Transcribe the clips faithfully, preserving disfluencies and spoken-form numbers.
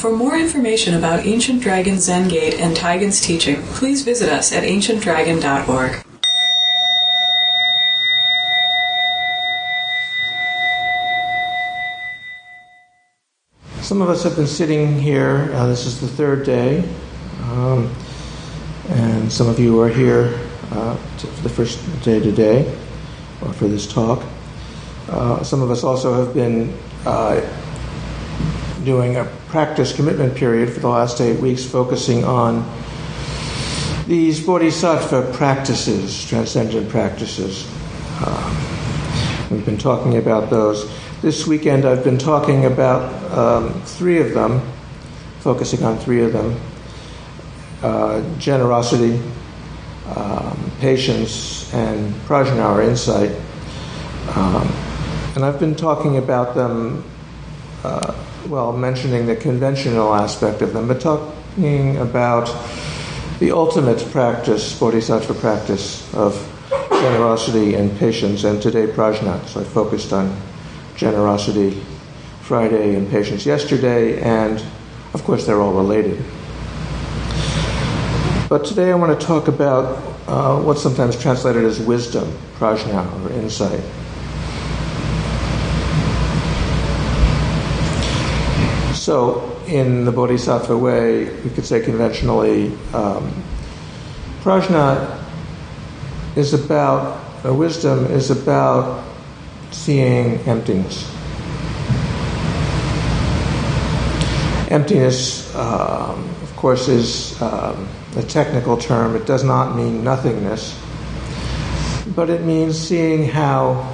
For more information about Ancient Dragon Zen Gate and Taigen's teaching, please visit us at ancient dragon dot org. Some of us have been sitting here, uh, this is the third day, um, and some of you are here uh, to, for the first day today, or for this talk. Uh, some of us also have been uh, doing a practice commitment period for the last eight weeks, focusing on these bodhisattva practices, transcendent practices. Uh, we've been talking about those. This weekend I've been talking about um, three of them, focusing on three of them. Uh, generosity, um, patience, and prajna, or insight. Um, and I've been talking about them, uh, well, mentioning the conventional aspect of them, but talking about the ultimate practice, bodhisattva practice of generosity and patience, and today prajna. So I focused on generosity Friday and patience yesterday, and of course they're all related. But today I want to talk about uh, what's sometimes translated as wisdom, prajna, or insight. So in the bodhisattva way, we could say conventionally, um, prajna is about, or wisdom is about seeing emptiness. Emptiness, um, of course, is um, a technical term. It does not mean nothingness, but it means seeing how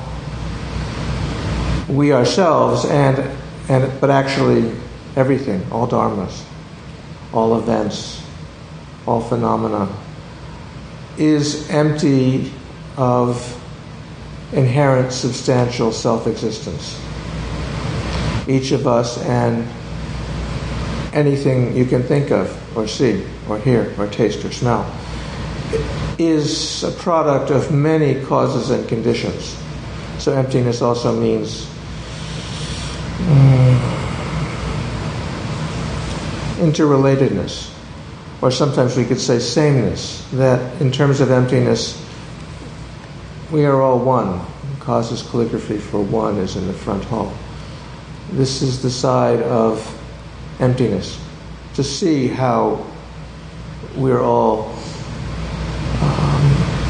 we ourselves and and but actually everything, all dharmas, all events, all phenomena, is empty of inherent substantial self-existence. Each of us and anything you can think of or see or hear or taste or smell is a product of many causes and conditions. So emptiness also means um, interrelatedness, or sometimes we could say sameness, that in terms of emptiness we are all one. Causes calligraphy for one is in the front hall. This is the side of emptiness. To see how we're all, um,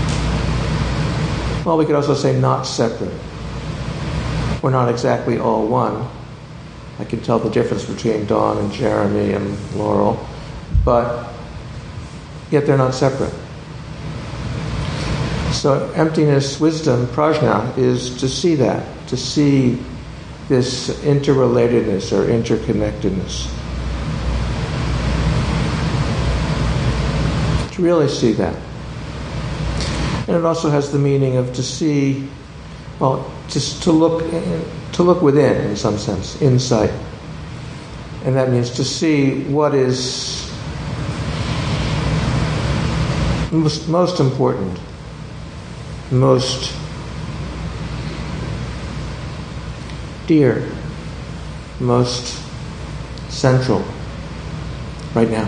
well, we could also say not separate. We're not exactly all one. I can tell the difference between Dawn and Jeremy and Laurel, but yet they're not separate. So emptiness, wisdom, prajna, is to see that, to see this interrelatedness or interconnectedness. To really see that. And it also has the meaning of to see, well, just to look, to look within in some sense, insight. And that means to see what is most, most important, most dear, most central right now.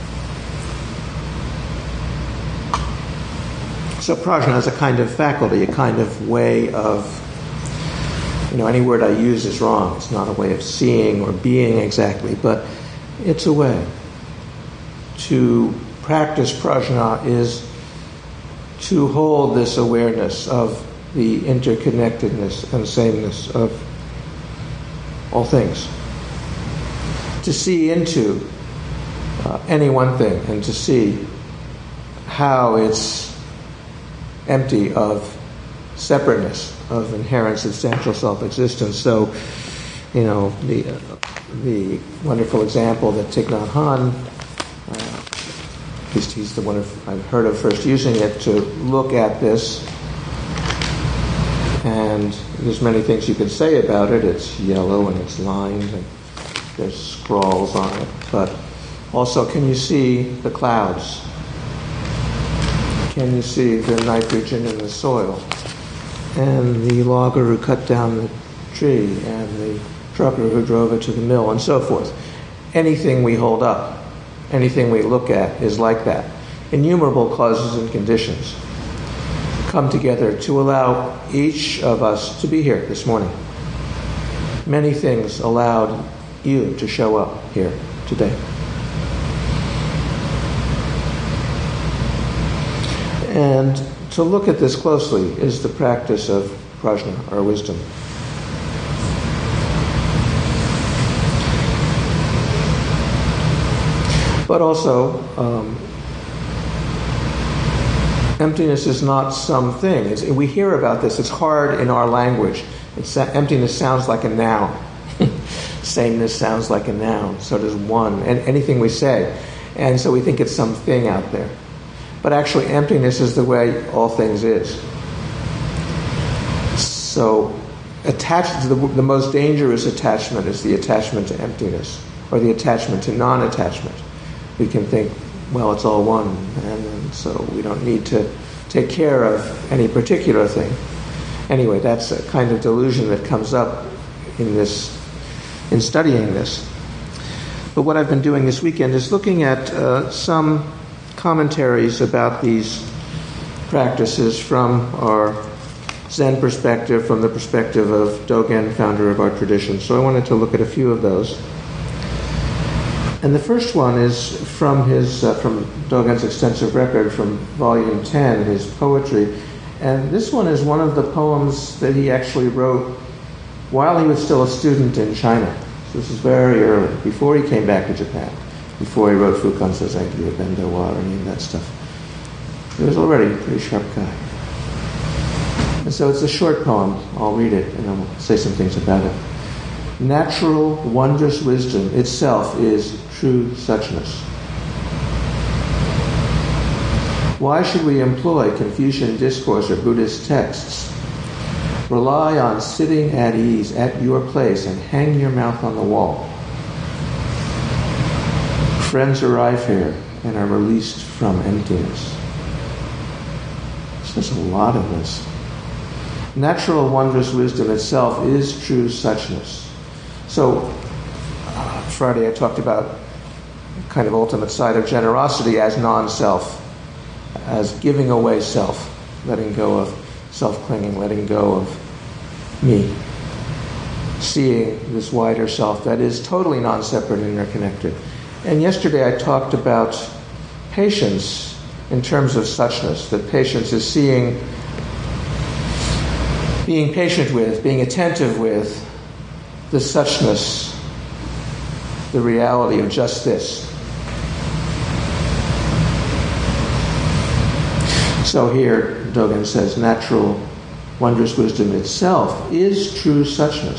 So prajna is a kind of faculty, a kind of way of, you know, any word I use is wrong. It's not a way of seeing or being exactly, but it's a way. To practice prajna is to hold this awareness of the interconnectedness and sameness of all things. To see into uh, any one thing and to see how it's empty of separateness, of inherent substantial self-existence. So, you know, the uh, the wonderful example that Thich Nhat Hanh, uh, at least he's the one I've heard of first using it, to look at this, and there's many things you can say about it. It's yellow and it's lined and there's scrawls on it, but also, can you see the clouds? Can you see the nitrogen in the soil? And the logger who cut down the tree, and the trucker who drove it to the mill, and so forth. anything we hold up, anything we look at is like that. Innumerable causes and conditions come together to allow each of us to be here this morning. Many things allowed you to show up here today. And to look at this closely is the practice of prajna, or wisdom. But also, um, emptiness is not something. It's, we hear about this. It's hard in our language. It's, emptiness sounds like a noun. Sameness sounds like a noun. So does one. And anything we say. And so we think it's something out there. But actually, emptiness is the way all things is. So, attached to the, the most dangerous attachment is the attachment to emptiness, or the attachment to non-attachment. We can think, well, it's all one, and, and so we don't need to take care of any particular thing. Anyway, that's a kind of delusion that comes up in this, in studying this. But what I've been doing this weekend is looking at uh, some commentaries about these practices from our Zen perspective, from the perspective of Dogen, founder of our tradition. So I wanted to look at a few of those. And the first one is from his uh, from Dogen's extensive record from volume ten, his poetry. And this one is one of the poems that he actually wrote while he was still a student in China. So this is very early, before he came back to Japan, before he wrote Fukan Zazengi or Bendowa or any of that stuff. He was already a pretty sharp guy. And so it's a short poem. I'll read it and I'll say some things about it. Natural, wondrous wisdom itself is true suchness. Why should we employ Confucian discourse or Buddhist texts? Rely on sitting at ease at your place and hang your mouth on the wall. Friends arrive here and are released from emptiness. So there's a lot of this. Natural, wondrous wisdom itself is true suchness. So, uh, Friday I talked about kind of ultimate side of generosity as non-self, as giving away self, letting go of self-clinging, letting go of me, seeing this wider self that is totally non-separate and interconnected. And yesterday I talked about patience in terms of suchness, that patience is seeing, being patient with, being attentive with the suchness, the reality of just this. So here, Dogen says, natural, wondrous wisdom itself is true suchness.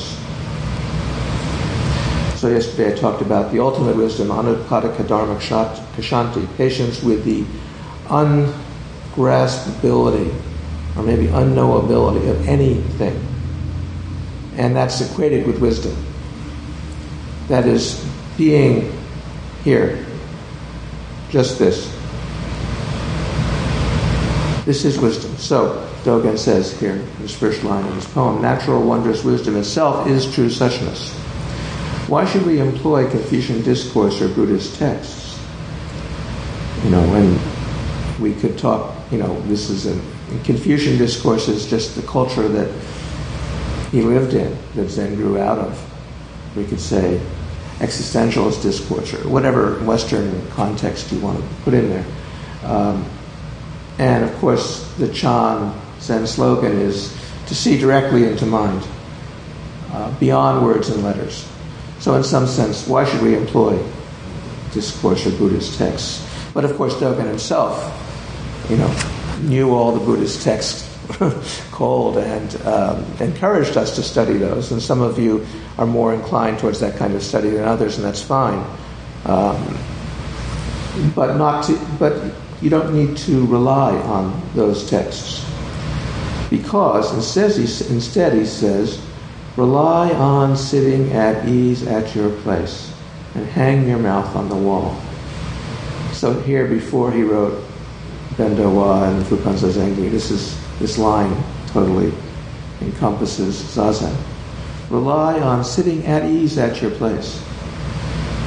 So yesterday I talked about the ultimate wisdom, anupadaka dharma kashanti, patience with the ungraspability, or maybe unknowability of anything. And that's equated with wisdom. That is being here. Just this. This is wisdom. So, Dogen says here, in this first line of his poem, natural, wondrous wisdom itself is true suchness. Why should we employ Confucian discourse or Buddhist texts? You know, when we could talk, you know, this is a, Confucian discourse is just the culture that he lived in, that Zen grew out of. We could say existentialist discourse, or whatever Western context you want to put in there. Um, and of course, the Chan Zen slogan is to see directly into mind, uh, beyond words and letters. So in some sense, why should we employ discourse or Buddhist texts? But of course, Dogen himself, you know, knew all the Buddhist texts cold and um, encouraged us to study those. And some of you are more inclined towards that kind of study than others, and that's fine. Um, but not to, but you don't need to rely on those texts, because instead he, instead he says, rely on sitting at ease at your place and hang your mouth on the wall. So here, before he wrote Bendowa and Fukan Zazengi, this is this line totally encompasses Zazen. Rely on sitting at ease at your place.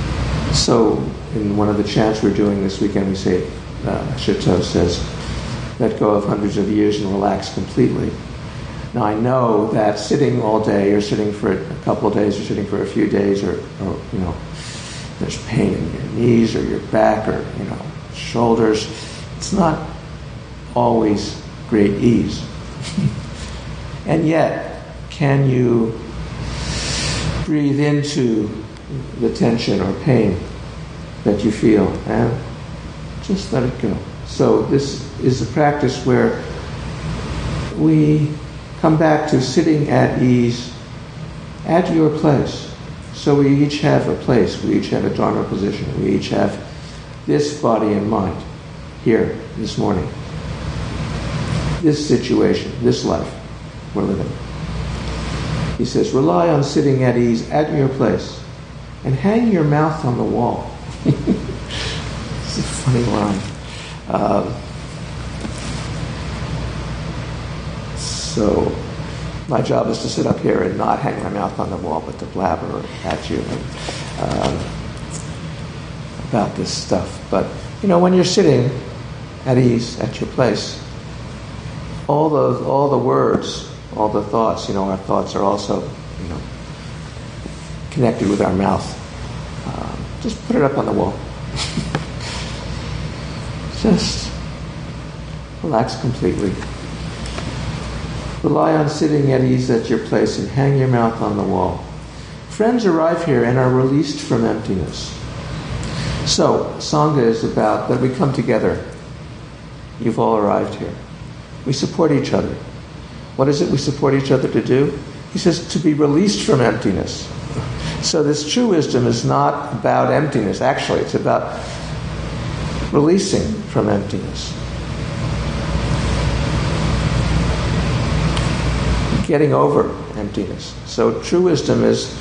So in one of the chants we're doing this weekend, we say, uh, Chateau says, let go of hundreds of years and relax completely. Now I know that sitting all day, or sitting for a couple of days, or sitting for a few days, or, or you know, there's pain in your knees or your back or, you know, shoulders. It's not always great ease. And yet, can you breathe into the tension or pain that you feel and just let it go? So this is a practice where we come back to sitting at ease at your place. So we each have a place, we each have a Dharma position, we each have this body and mind here this morning. This situation, this life we're living. He says, rely on sitting at ease at your place and hang your mouth on the wall. It's a funny line. Um, so my job is to sit up here and not hang my mouth on the wall, but to blabber at you and, um, about this stuff. But, you know, when you're sitting at ease at your place, all the all the words, all the thoughts, you know, our thoughts are also, you know, connected with our mouth. Um, just put it up on the wall. Just relax completely. Rely on sitting at ease at your place and hang your mouth on the wall. Friends arrive here and are released from emptiness. So, Sangha is about that we come together. You've all arrived here. We support each other. What is it we support each other to do? He says to be released from emptiness. So this true wisdom is not about emptiness. Actually, it's about releasing from emptiness. Getting over emptiness. So true wisdom is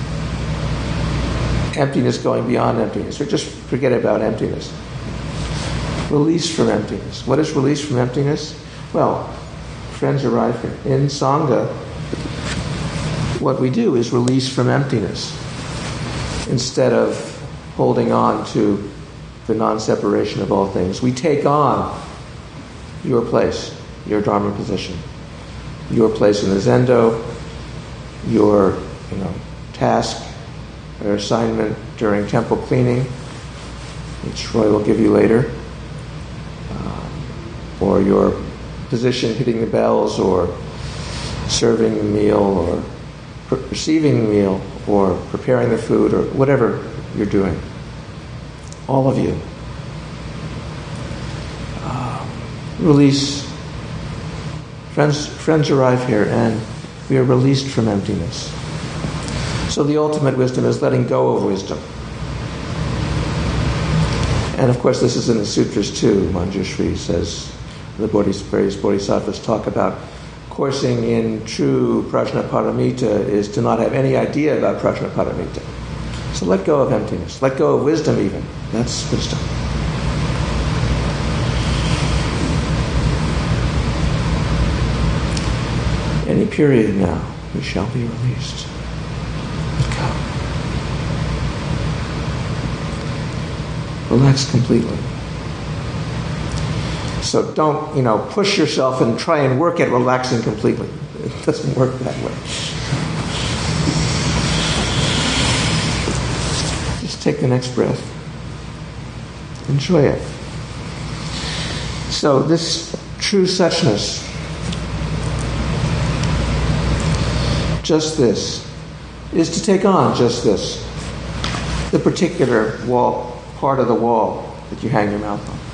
emptiness going beyond emptiness. Or just forget about emptiness. Release from emptiness. What is release from emptiness? Well, friends arrive here. In Sangha, what we do is release from emptiness instead of holding on to the non-separation of all things. We take on your place, your Dharma position, your place in the Zendo, your you know, task or assignment during temple cleaning, which Roy will give you later, um, or your position hitting the bells, or serving the meal, or pre- receiving the meal, or preparing the food, or whatever you're doing. All of you. Uh, release. Friends, friends arrive here and we are released from emptiness. So the ultimate wisdom is letting go of wisdom. And of course this is in the sutras too. Manjushri says the bodhis, various bodhisattvas talk about coursing in true prajnaparamita is to not have any idea about prajnaparamita. So let go of emptiness. Let go of wisdom even. That's wisdom. Any period now, we shall be released. Let go. Relax completely. So don't, you know, push yourself and try and work at relaxing completely. It doesn't work that way. Just take the next breath. Enjoy it. So this true suchness, just this, is to take on just this, the particular wall, part of the wall that you hang your mouth on.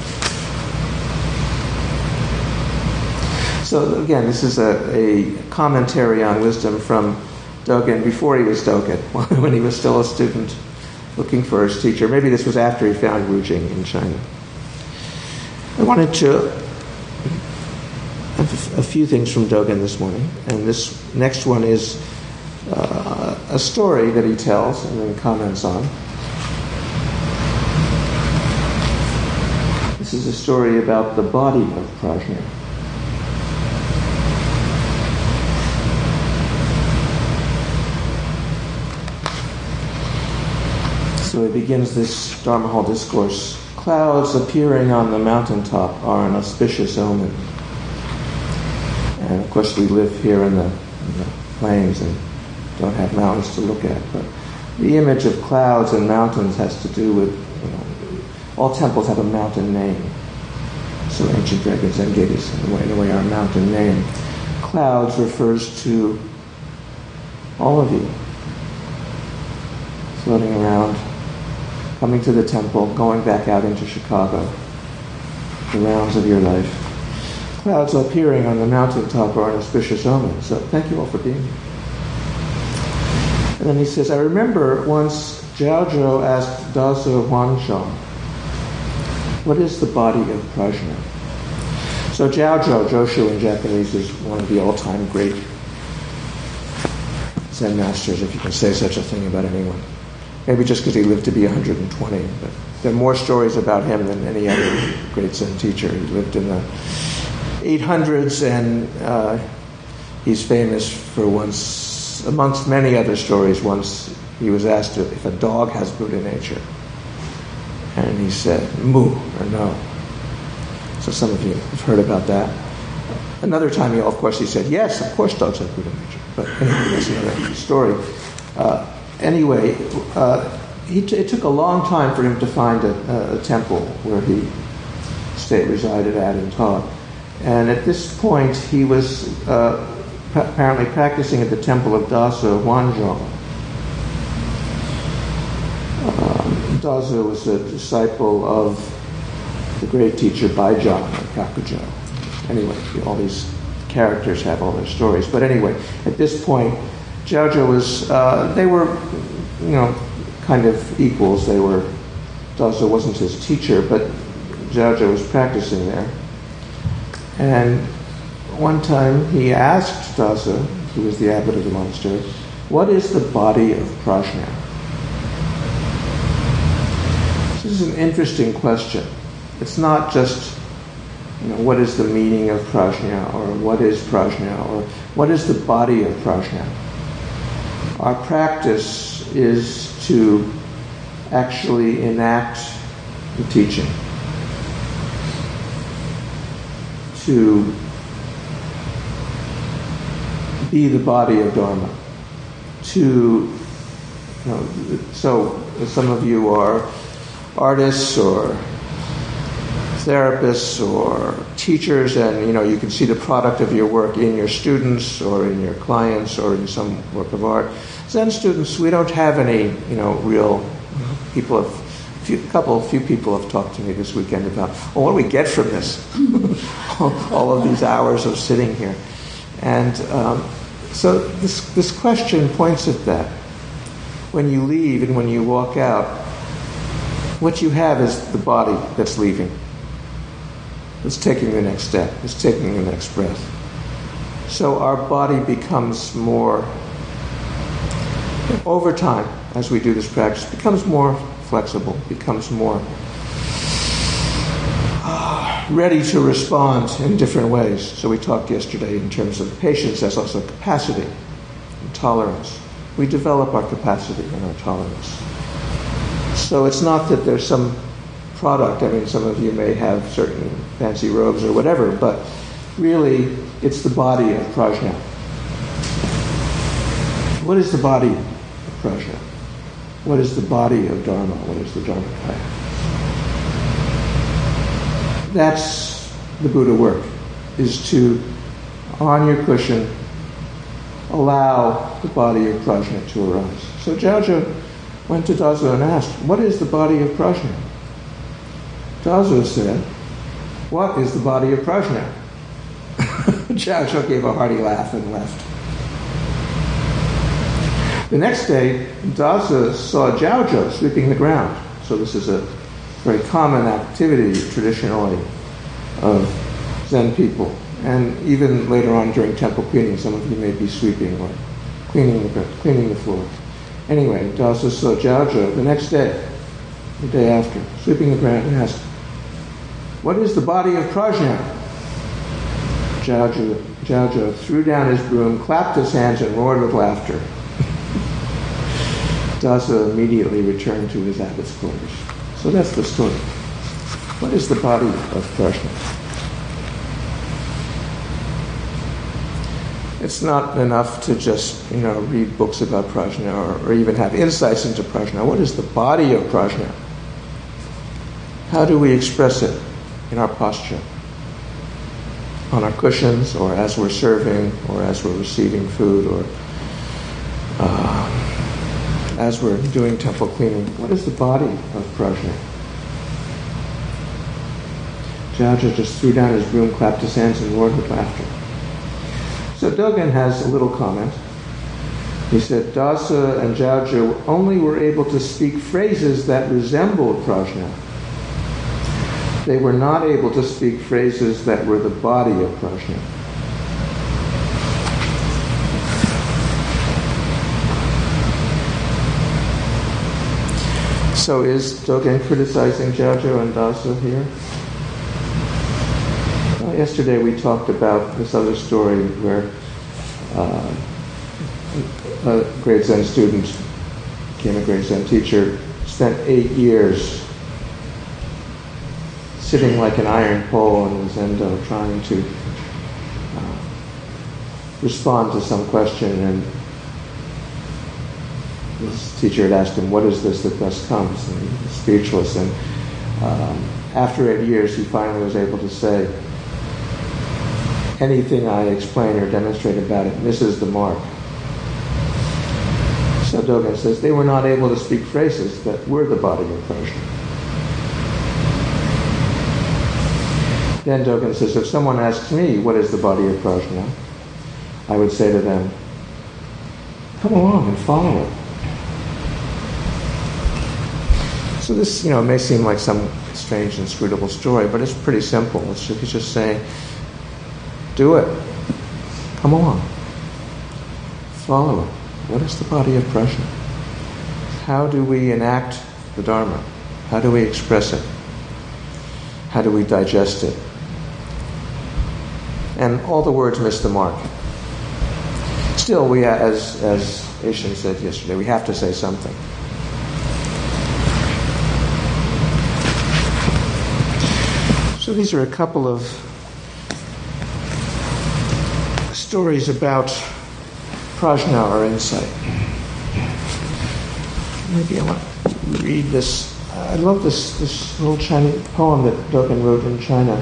So again, this is a, a commentary on wisdom from Dogen before he was Dogen, when he was still a student looking for his teacher. Maybe this was after he found Rujing in China. I wanted to have a few things from Dogen this morning, and this next one is uh, a story that he tells and then comments on. This is a story about the body of Prajna. So So he begins this Dharma Hall discourse. Clouds appearing on the mountaintop are an auspicious omen. And of course we live here in the, in the plains and don't have mountains to look at. But the image of clouds and mountains has to do with, you know, all temples have a mountain name. So Ancient Dragon Zen Gate is in a way, in a way our mountain name. Clouds refers to all of you floating around, coming to the temple, going back out into Chicago, the rounds of your life. Clouds appearing on the mountaintop are an auspicious omen. So thank you all for being here. And then he says, I remember once Jiaozhou asked Dazo Huanzhong, what is the body of prajna? So Jiaozhou, Joshu in Japanese, is one of the all-time great Zen masters, if you can say such a thing about anyone. Maybe just because he lived to be one hundred twenty, but there are more stories about him than any other great Zen teacher. He lived in the eight hundreds, and uh, he's famous for once, amongst many other stories, once he was asked if a dog has Buddha nature. And he said, moo, or no. So some of you have heard about that. Another time, he, of course, he said, yes, of course dogs have Buddha nature. But anyway, that's another story. Uh, anyway, uh, he t- it took a long time for him to find a, a temple where he stayed, resided at and taught. And at this point, he was uh, pa- apparently practicing at the temple of Dazo Huanzhong. Um, Dazo was a disciple of the great teacher Baizhang or Kakujo. Anyway, all these characters have all their stories. But anyway, at this point, Jiaozhou was, uh, they were, you know, kind of equals. They were, Dazo wasn't his teacher, but Jiaozhou was practicing there. And one time he asked Dazo, who was the abbot of the monastery, what is the body of prajna? This is an interesting question. It's not just, you know, what is the meaning of prajna, or what is prajna, or what is the body of prajna? Our practice is to actually enact the teaching, to be the body of Dharma, to, you know, so some of you are artists or therapists or teachers, and you know you can see the product of your work in your students or in your clients or in some work of art. Zen students, we don't have any, you know, real people. Have, few, a couple, few people have talked to me this weekend about, well, what do we get from this? All of these hours of sitting here, and um, so this this question points at that. When you leave and when you walk out, what you have is the body that's leaving. It's taking the next step. It's taking the next breath. So our body becomes more, over time, as we do this practice, becomes more flexible, becomes more uh, ready to respond in different ways. So we talked yesterday in terms of patience as also capacity and tolerance. We develop our capacity and our tolerance. So it's not that there's some product. I mean, some of you may have certain fancy robes or whatever, but really it's the body of prajna. What is the body of prajna? What is the body of Dharma? What is the Dharmakaya? That's the Buddha work, is to, on your cushion, allow the body of prajna to arise. So Jiaozhou went to Dazo and asked, what is the body of prajna? Dazo said, what is the body of prajna? Jiaozhou gave a hearty laugh and left. The next day, Dazo saw Jiaozhou sweeping the ground. So this is a very common activity traditionally of Zen people. And even later on during temple cleaning, some of you may be sweeping or cleaning the, cleaning the floor. Anyway, Dazo saw Jiaozhou the next day, the day after, sweeping the ground and asked, what is the body of prajna? Jiaozhou, Jiaozhou threw down his broom, clapped his hands, and roared with laughter. Dasa immediately returned to his abbot's quarters. So that's the story. What is the body of Prajna? It's not enough to just, you know, read books about Prajna or, or even have insights into Prajna. What is the body of Prajna? How do we express it in our posture? On our cushions, or as we're serving, or as we're receiving food, or uh, as we're doing temple cleaning. What is the body of Prajna? Jaja just threw down his broom, clapped his hands, and roared with laughter. So Dogen has a little comment. He said, Dasa and Jaja only were able to speak phrases that resembled Prajna. They were not able to speak phrases that were the body of Prajna. So is Dogen criticizing Jaja and Dasa here? Well, yesterday we talked about this other story where uh, a great Zen student became a great Zen teacher, spent eight years sitting like an iron pole in the zendo, trying to uh, respond to some question, and his teacher had asked him, what is this that thus comes? And he was speechless, and um, after eight years he finally was able to say, anything I explain or demonstrate about it misses the mark. So Dogen says, they were not able to speak phrases that were the body of Prajna. Then Dogen says, if someone asks me, what is the body of Prajna? I would say to them, come along and follow it. So this, you know, may seem like some strange, inscrutable story, but it's pretty simple. It's just, he's just saying, do it. Come along. Follow it. What is the body of Prajna? How do we enact the Dharma? How do we express it? How do we digest it? And all the words miss the mark. Still, we, as as Aishin said yesterday, we have to say something. So these are a couple of stories about prajna or insight. Maybe I want to read this. I love this this little Chinese poem that Dogen wrote in China.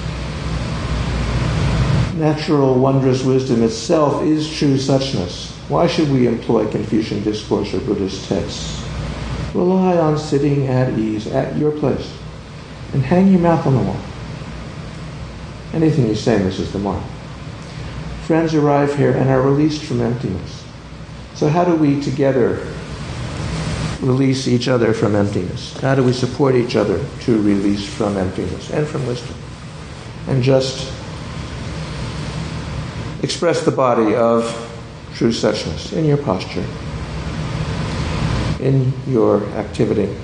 Natural, wondrous wisdom itself is true suchness. Why should we employ Confucian discourse or Buddhist texts? Rely on sitting at ease at your place and hang your mouth on the wall. Anything you say misses the mark. Friends arrive here and are released from emptiness. So how do we together release each other from emptiness? How do we support each other to release from emptiness and from wisdom? And just express the body of true suchness in your posture, in your activity.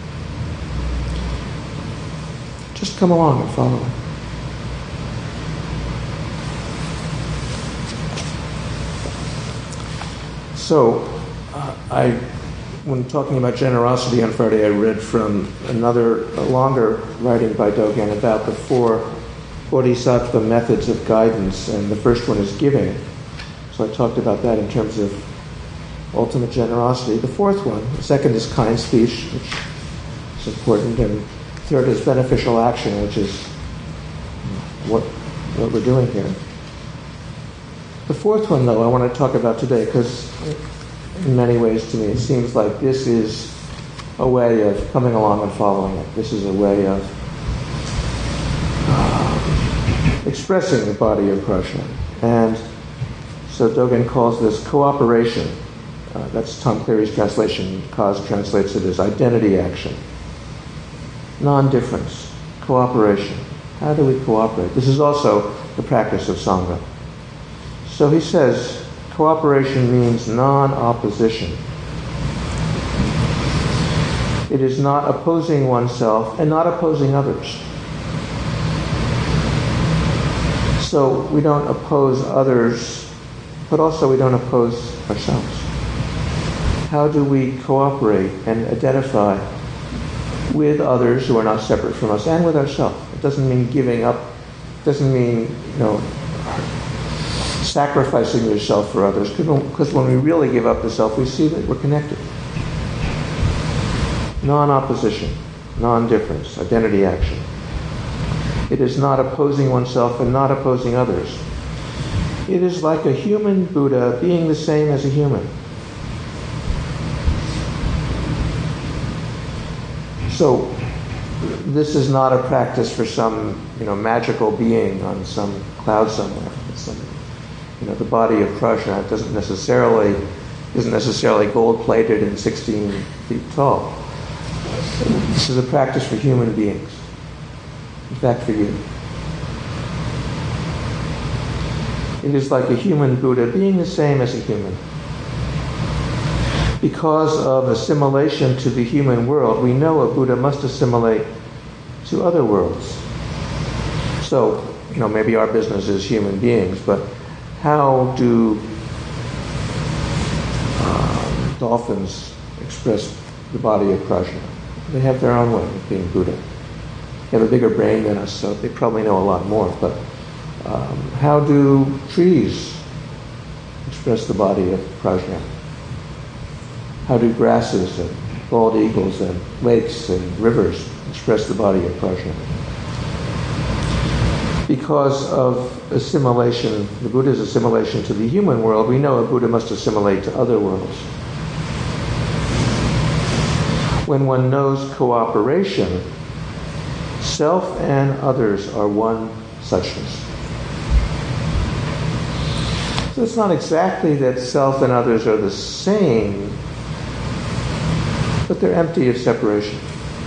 Just come along and follow it. So, uh, I, when talking about generosity on Friday, I read from another, a longer writing by Dogen about the four Bodhisattva methods of guidance, and the first one is giving. So I talked about that in terms of ultimate generosity. The fourth one, the second is kind speech, which is important, and third is beneficial action, which is what what we're doing here. The fourth one, though, I want to talk about today, because in many ways to me it seems like this is a way of coming along and following it. This is a way of expressing the body of Prajna. And so Dogen calls this cooperation. Uh, that's Tom Cleary's translation. Kaz translates it as identity action. Non-difference. Cooperation. How do we cooperate? This is also the practice of Sangha. So he says, cooperation means non-opposition. It is not opposing oneself and not opposing others. So we don't oppose others, but also we don't oppose ourselves. how do we cooperate and identify with others who are not separate from us and with ourselves? It doesn't mean giving up, it doesn't mean, you know, sacrificing yourself for others, because when we really give up the self, we see that we're connected. Non-opposition, non-difference, identity action. It is not opposing oneself and not opposing others. It is like a human Buddha being the same as a human. So, this is not a practice for some, you know, magical being on some cloud somewhere. It's some, you know, the body of Prajna doesn't necessarily isn't necessarily gold-plated and sixteen feet tall. This is a practice for human beings. In fact, for you. It is like a human Buddha being the same as a human. Because of assimilation to the human world, we know a Buddha must assimilate to other worlds. So, you know, maybe our business is human beings, but how do uh, dolphins express the body of Prajna? They have their own way of being Buddha. They have a bigger brain than us, so they probably know a lot more. But um, how do trees express the body of Prajna? How do grasses and bald eagles and lakes and rivers express the body of Prajna? Because of assimilation, the Buddha's assimilation to the human world, we know a Buddha must assimilate to other worlds. When one knows cooperation, self and others are one suchness. So it's not exactly that self and others are the same, but they're empty of separation.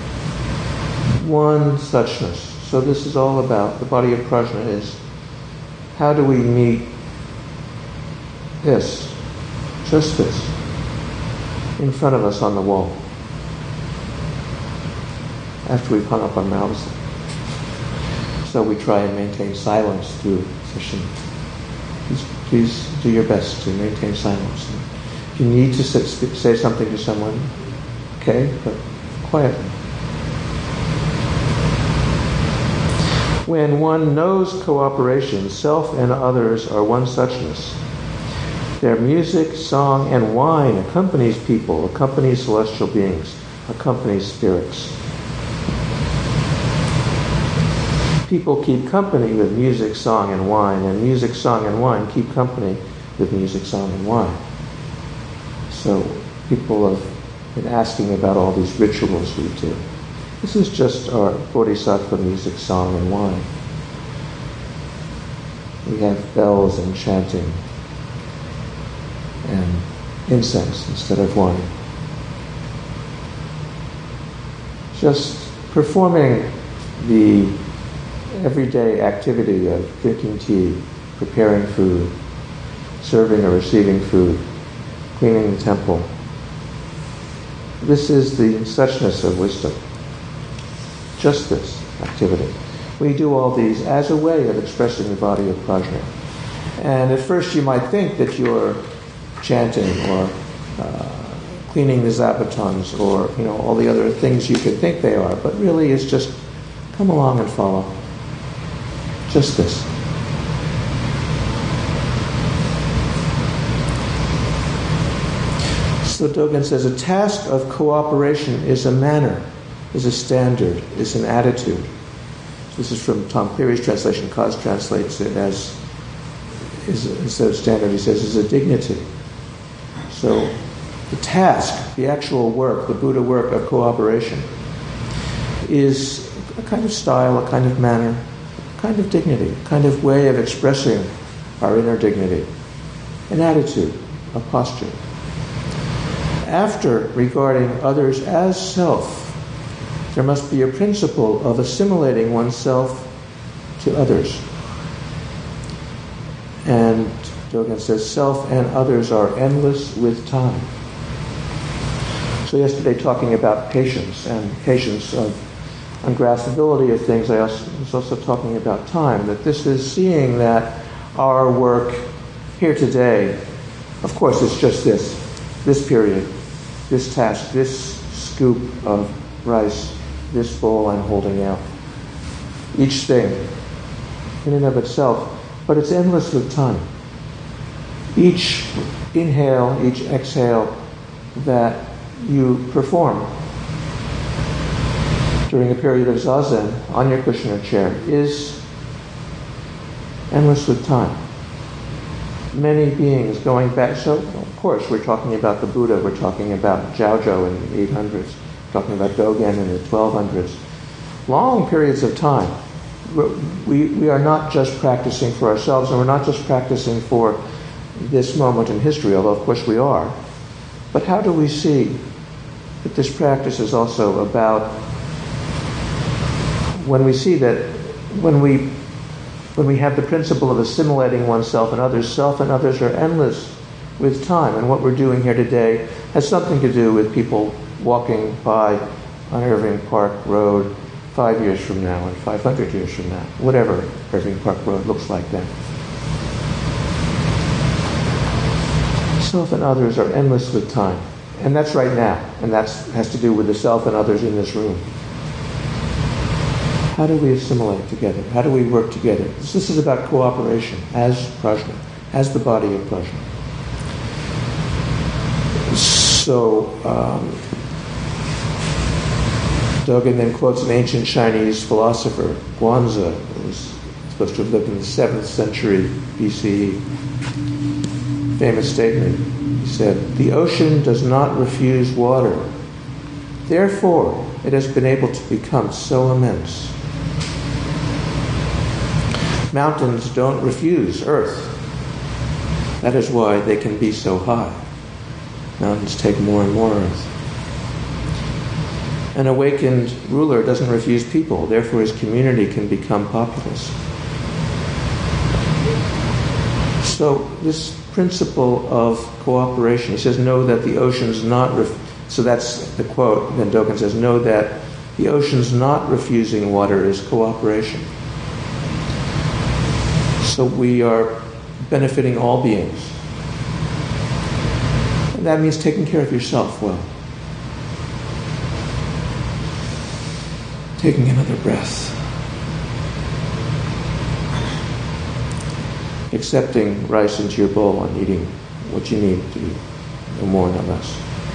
One suchness. So this is all about, the body of Prajna is, how do we meet this, just this, in front of us on the wall, after we've hung up our mouths. So we try and maintain silence through session. Please, please do your best to maintain silence. If you need to sit, say something to someone, okay, but quietly. When one knows cooperation, self and others are one suchness. Their music, song, and wine accompanies people, accompanies celestial beings, accompanies spirits. People keep company with music, song, and wine, and music, song, and wine keep company with music, song, and wine. So people have been asking about all these rituals we do. This is just our Bodhisattva music, song, and wine. We have bells and chanting and incense instead of wine. Just performing the everyday activity of drinking tea, preparing food, serving or receiving food, cleaning the temple. This is the suchness of wisdom. Just this activity. We do all these as a way of expressing the body of Prajna. And at first you might think that you're chanting or uh, cleaning the zapatons or, you know, all the other things you could think they are, but really it's just come along and follow. Just this. So Dogen says, a task of cooperation is a manner, is a standard, is an attitude. This is from Tom Cleary's translation. Cos translates it as, is, instead of standard, he says, is a dignity. So the task, the actual work, the Buddha work of cooperation, is a kind of style, a kind of manner, a kind of dignity, a kind of way of expressing our inner dignity, an attitude, a posture. After regarding others as self, there must be a principle of assimilating oneself to others. And Dogen says, self and others are endless with time. So yesterday, talking about patience and patience of ungraspability of things, I was also talking about time, that this is seeing that our work here today, of course it's just this, this period, this task, this scoop of rice, this bowl I'm holding out. Each thing in and of itself, but it's endless with time. Each inhale, each exhale that you perform during a period of zazen on your cushion or chair is endless with time. Many beings going back, so of course we're talking about the Buddha, we're talking about Zhaozhou in the eight hundreds, we're talking about Dogen in the twelve hundreds. Long periods of time. We, we are not just practicing for ourselves, and we're not just practicing for this moment in history, although of course we are. But how do we see that this practice is also about when we see that when we when we have the principle of assimilating oneself and others, self and others are endless with time, and what we're doing here today has something to do with people walking by on Irving Park Road five years from now and five hundred years from now, whatever Irving Park Road looks like then. Self and others are endless with time. And that's right now. And that has to do with the self and others in this room. How do we assimilate together? How do we work together? This is about cooperation as prajna, as the body of prajna. So, um, Dogen then quotes an ancient Chinese philosopher, Guanzi, who was supposed to have lived in the seventh century B C E. Famous statement. He said, "The ocean does not refuse water. Therefore, it has been able to become so immense. Mountains don't refuse earth. That is why they can be so high. Mountains take more and more earth. An awakened ruler doesn't refuse people. Therefore, his community can become populous." So this principle of cooperation, he says, know that the ocean's not, ref- so that's the quote, then Dogen says, know that the ocean's not refusing water is cooperation. So we are benefiting all beings. And that means taking care of yourself well. Taking another breath. Accepting rice into your bowl and eating what you need to eat, no more, no less.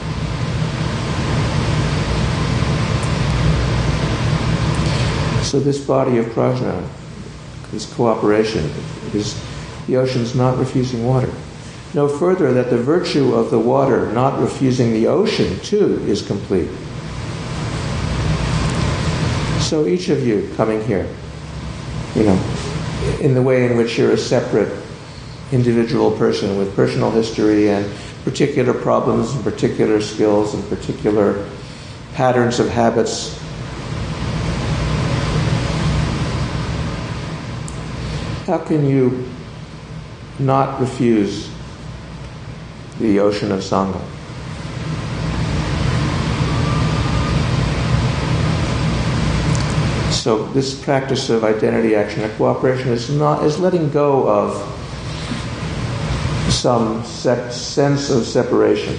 So this body of prajna, this cooperation, is the ocean's not refusing water. Know further that the virtue of the water not refusing the ocean, too, is complete. So each of you coming here, you know, in the way in which you're a separate individual person with personal history and particular problems and particular skills and particular patterns of habits. How can you not refuse the ocean of Sangha? So this practice of identity, action, and cooperation is not is letting go of some se- sense of separation.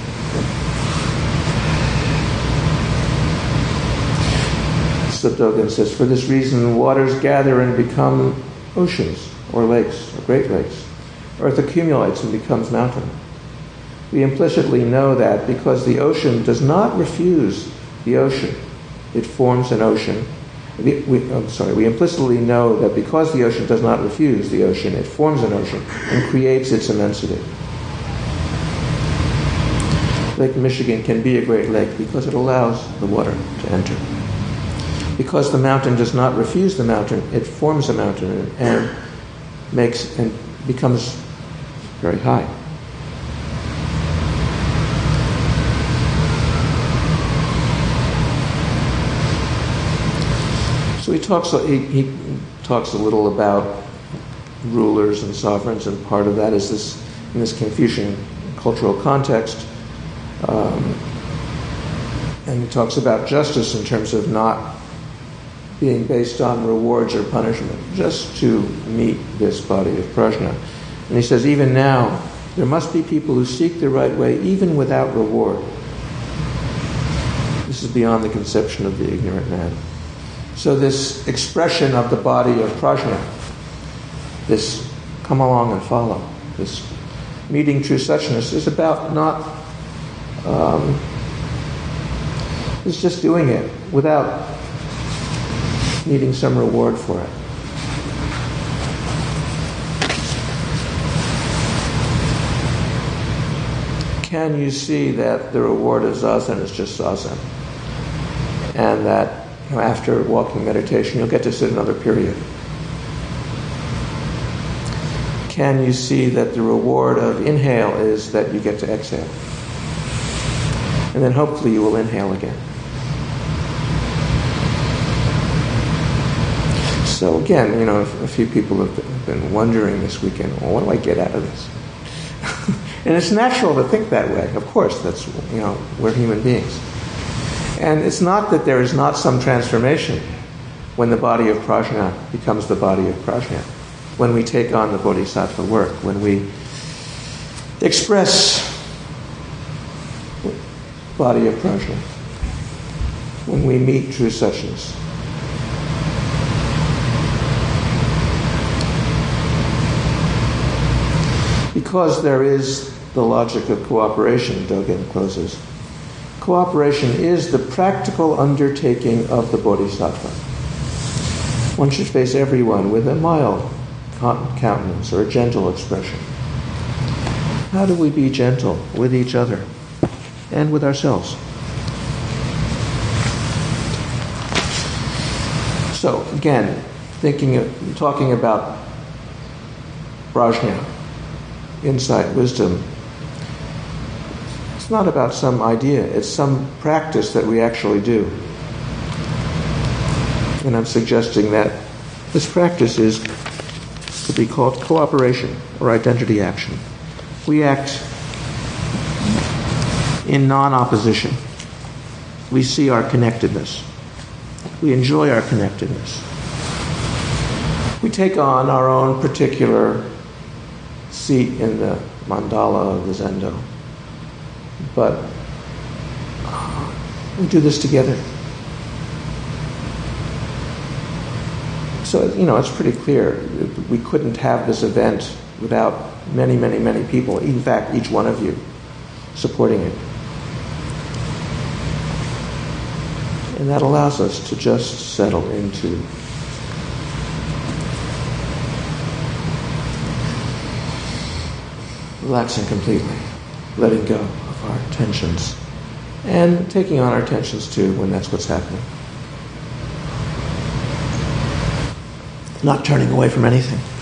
So Dogen says, for this reason, waters gather and become oceans, or lakes, or great lakes. Earth accumulates and becomes mountain. We implicitly know that because the ocean does not refuse the ocean, it forms an ocean. We, we, I'm sorry, we implicitly know that because the ocean does not refuse the ocean, it forms an ocean and creates its immensity. Lake Michigan can be a great lake because it allows the water to enter. Because the mountain does not refuse the mountain, it forms a mountain and, and makes and becomes very high. So he talks. He, he talks a little about rulers and sovereigns, and part of that is this in this Confucian cultural context. Um, and he talks about justice in terms of not being based on rewards or punishment, just to meet this body of prajna. And he says, even now, there must be people who seek the right way even without reward. This is beyond the conception of the ignorant man. So this expression of the body of prajna, this come along and follow, this meeting true suchness, is about not, um, it's just doing it without needing some reward for it. Can you see that the reward of zazen is just zazen? And that, you know, after walking meditation, you'll get to sit another period. Can you see that the reward of inhale is that you get to exhale? And then hopefully you will inhale again. So again, you know, a few people have been wondering this weekend, well, what do I get out of this? And it's natural to think that way. Of course, that's, you know, we're human beings. And it's not that there is not some transformation when the body of prajna becomes the body of prajna, when we take on the bodhisattva work, when we express body of prajna, when we meet true suchness. Because there is the logic of cooperation, Dogen closes. Cooperation is the practical undertaking of the bodhisattva. One should face everyone with a mild countenance or a gentle expression. How do we be gentle with each other and with ourselves? So again, thinking, of, talking about prajna, insight, wisdom. It's not about some idea, it's some practice that we actually do. And I'm suggesting that this practice is to be called cooperation or identity action. We act in non-opposition. We see our connectedness. We enjoy our connectedness. We take on our own particular seat in the mandala of the Zendo. But uh, we do this together. So, you know, it's pretty clear. We couldn't have this event without many, many, many people, in fact, each one of you, supporting it. And that allows us to just settle into relaxing completely, letting go of our tensions, and taking on our tensions too when that's what's happening. Not turning away from anything.